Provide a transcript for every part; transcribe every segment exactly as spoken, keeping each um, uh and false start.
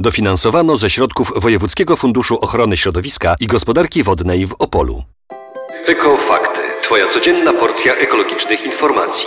Dofinansowano ze środków Wojewódzkiego Funduszu Ochrony Środowiska i Gospodarki Wodnej w Opolu. Ekofakty. Twoja codzienna porcja ekologicznych informacji.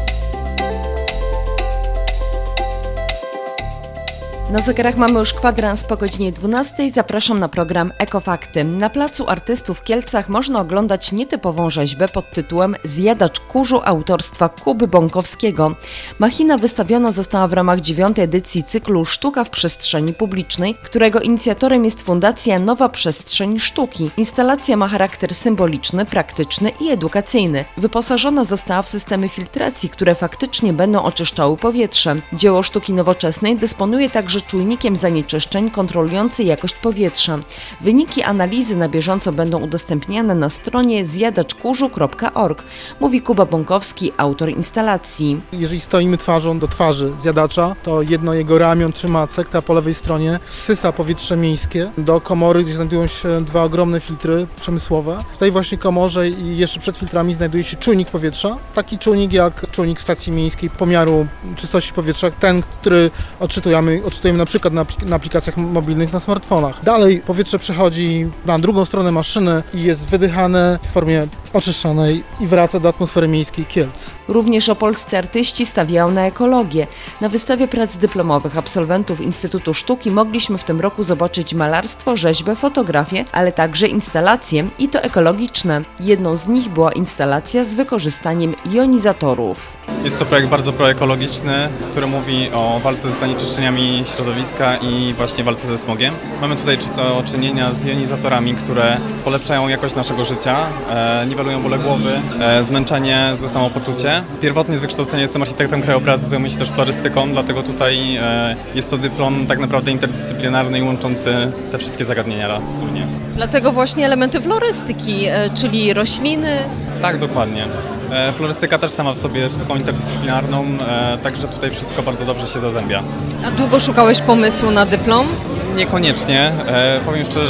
Na zegarach mamy już kwadrans po godzinie dwunastej. Zapraszam na program Ekofakty. Na Placu Artystów w Kielcach można oglądać nietypową rzeźbę pod tytułem Zjadacz kurzu autorstwa Kuby Bąkowskiego. Machina wystawiona została w ramach dziewiątej edycji cyklu Sztuka w przestrzeni publicznej, którego inicjatorem jest Fundacja Nowa Przestrzeń Sztuki. Instalacja ma charakter symboliczny, praktyczny i edukacyjny. Wyposażona została w systemy filtracji, które faktycznie będą oczyszczały powietrze. Dzieło sztuki nowoczesnej dysponuje także czujnikiem zanieczyszczeń kontrolujący jakość powietrza. Wyniki analizy na bieżąco będą udostępniane na stronie zjadacz kurzu kropka org, mówi Kuba Bąkowski, autor instalacji. Jeżeli stoimy twarzą do twarzy zjadacza, to jedno jego ramion trzyma cekta, a po lewej stronie wsysa powietrze miejskie do komory, gdzie znajdują się dwa ogromne filtry przemysłowe. W tej właśnie komorze i jeszcze przed filtrami znajduje się czujnik powietrza. Taki czujnik jak czujnik stacji miejskiej pomiaru czystości powietrza, ten, który odczytujemy, odczytujemy na przykład na, na aplikacjach mobilnych na smartfonach. Dalej powietrze przechodzi na drugą stronę maszyny i jest wydychane w formie oczyszczonej i wraca do atmosfery miejskiej Kielc. Również opolscy artyści stawiają na ekologię. Na wystawie prac dyplomowych absolwentów Instytutu Sztuki mogliśmy w tym roku zobaczyć malarstwo, rzeźbę, fotografię, ale także instalacje i to ekologiczne. Jedną z nich była instalacja z wykorzystaniem jonizatorów. Jest to projekt bardzo proekologiczny, który mówi o walce z zanieczyszczeniami środowiska i właśnie walce ze smogiem. Mamy tutaj do czynienia z jonizatorami, które polepszają jakość naszego życia, e, niwelują bóle głowy, e, zmęczenie, złe samopoczucie. Pierwotnie z wykształcenia jestem architektem krajobrazu, zajmuję się też florystyką, dlatego tutaj e, jest to dyplom tak naprawdę interdyscyplinarny i łączący te wszystkie zagadnienia wspólnie. Dlatego właśnie elementy florystyki, e, czyli rośliny. Tak, dokładnie. Florystyka też sama w sobie jest sztuką interdyscyplinarną, także tutaj wszystko bardzo dobrze się zazębia. A długo szukałeś pomysłu na dyplom? Niekoniecznie. Powiem szczerze,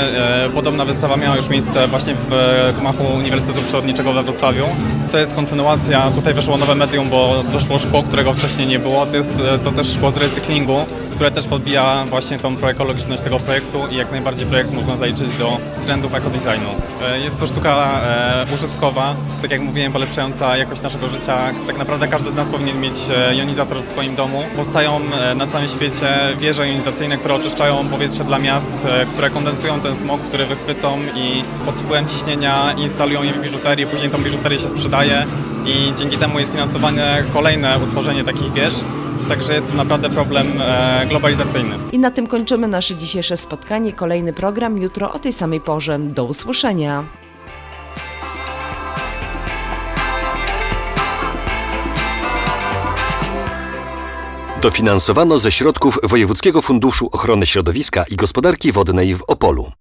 że podobna wystawa miała już miejsce właśnie w gmachu Uniwersytetu Przyrodniczego we Wrocławiu. To jest kontynuacja, tutaj weszło nowe medium, bo doszło szkło, którego wcześniej nie było. To jest to też szkło z recyklingu, które też podbija właśnie tą proekologiczność tego projektu i jak najbardziej projekt można zaliczyć do trendów ekodesignu. Jest to sztuka użytkowa, tak jak mówiłem, polepszająca jakość naszego życia. Tak naprawdę każdy z nas powinien mieć jonizator w swoim domu. Powstają na całym świecie wieże jonizacyjne, które oczyszczają powietrze dla miast, które kondensują ten smog, który wychwycą i pod wpływem ciśnienia instalują je w biżuterii, później tą biżuterię się sprzedaje i dzięki temu jest finansowane kolejne utworzenie takich wież. Także jest to naprawdę problem e, globalizacyjny. I na tym kończymy nasze dzisiejsze spotkanie. Kolejny program jutro o tej samej porze. Do usłyszenia. Dofinansowano ze środków Wojewódzkiego Funduszu Ochrony Środowiska i Gospodarki Wodnej w Opolu.